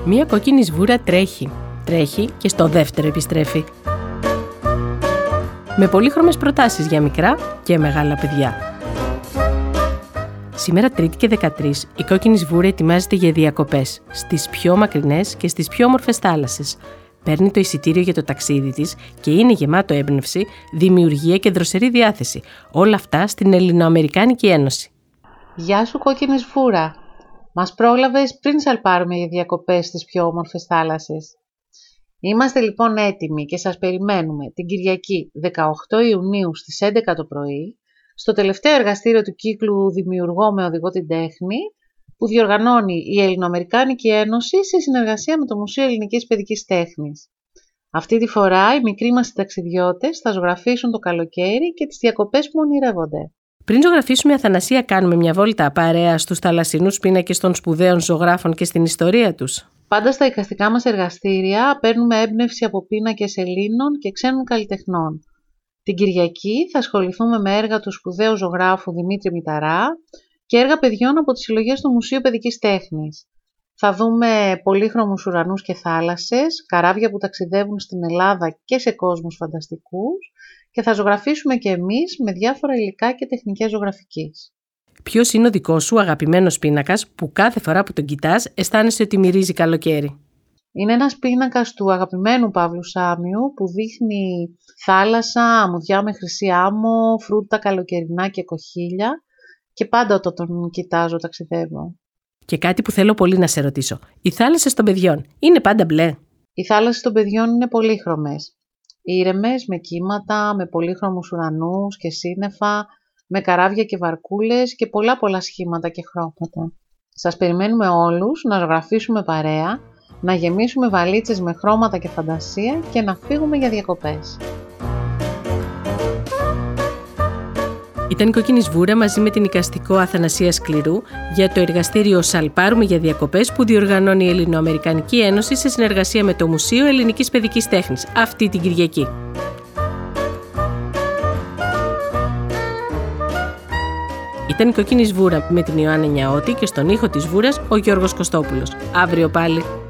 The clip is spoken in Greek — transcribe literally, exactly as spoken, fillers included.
Μία κόκκινη σβούρα τρέχει, τρέχει και στο δεύτερο επιστρέφει. Με πολύχρωμες προτάσεις για μικρά και μεγάλα παιδιά. Σήμερα Τρίτη και δεκατρείς, η κόκκινη σβούρα ετοιμάζεται για διακοπές στις πιο μακρινές και στις πιο όμορφες θάλασσες. Παίρνει το εισιτήριο για το ταξίδι της και είναι γεμάτο έμπνευση, δημιουργία και δροσερή διάθεση. Όλα αυτά στην Ελληνοαμερικάνικη Ένωση. Γεια σου κόκκινη σβούρα! Μας πρόλαβες πριν σαλπάρουμε για διακοπές στις πιο όμορφες θάλασσες. Είμαστε λοιπόν έτοιμοι και σας περιμένουμε την Κυριακή δεκαοκτώ Ιουνίου στις έντεκα το πρωί στο τελευταίο εργαστήριο του κύκλου «Δημιουργώ με οδηγό την τέχνη» που διοργανώνει η Ελληνοαμερικάνικη Ένωση σε συνεργασία με το Μουσείο Ελληνικής Παιδικής Τέχνης. Αυτή τη φορά οι μικροί μας ταξιδιώτες θα ζωγραφίσουν το καλοκαίρι και τις διακοπές που ονειρεύονται. Πριν ζωγραφίσουμε, Αθανασία, κάνουμε μια βόλτα παρέα στους θαλασσινούς πίνακες των σπουδαίων ζωγράφων και στην ιστορία τους. Πάντα στα εικαστικά μας εργαστήρια παίρνουμε έμπνευση από πίνακες Ελλήνων και ξένων καλλιτεχνών. Την Κυριακή θα ασχοληθούμε με έργα του σπουδαίου ζωγράφου Δημήτρη Μηταρά και έργα παιδιών από τις συλλογές του Μουσείου Παιδικής Τέχνης. Θα δούμε πολύχρωμους ουρανούς και θάλασσες, καράβια που ταξιδεύουν στην Ελλάδα και σε κόσμους φανταστικούς και θα ζωγραφίσουμε και εμείς με διάφορα υλικά και τεχνικές ζωγραφικής. Ποιος είναι ο δικός σου αγαπημένος πίνακας που κάθε φορά που τον κοιτάς αισθάνεσαι ότι μυρίζει καλοκαίρι? Είναι ένας πίνακας του αγαπημένου Παύλου Σάμιου που δείχνει θάλασσα, αμμουδιά με χρυσή άμμο, φρούτα καλοκαιρινά και κοχύλια και πάντα όταν τον κοιτάζω ταξιδεύω. Και κάτι που θέλω πολύ να σε ρωτήσω. Οι θάλασσες των παιδιών είναι πάντα μπλε? Οι θάλασσες των παιδιών είναι πολύχρωμες. Ήρεμες, με κύματα, με πολύχρωμους ουρανούς και σύννεφα, με καράβια και βαρκούλες και πολλά πολλά σχήματα και χρώματα. Σας περιμένουμε όλους να ζωγραφίσουμε παρέα, να γεμίσουμε βαλίτσες με χρώματα και φαντασία και να φύγουμε για διακοπές. Ήταν η Κόκκινη Σβούρα μαζί με την εικαστικό Αθανασία Σκληρού για το εργαστήριο «Σαλπάρουμε για διακοπές» που διοργανώνει η Ελληνοαμερικανική Ένωση σε συνεργασία με το Μουσείο Ελληνικής Παιδικής Τέχνης αυτή την Κυριακή. Ήταν η Κόκκινη Σβούρα με την Ιωάννα Νιαώτη και στον ήχο της Σβούρας ο Γιώργος Κωστόπουλος. Αύριο πάλι.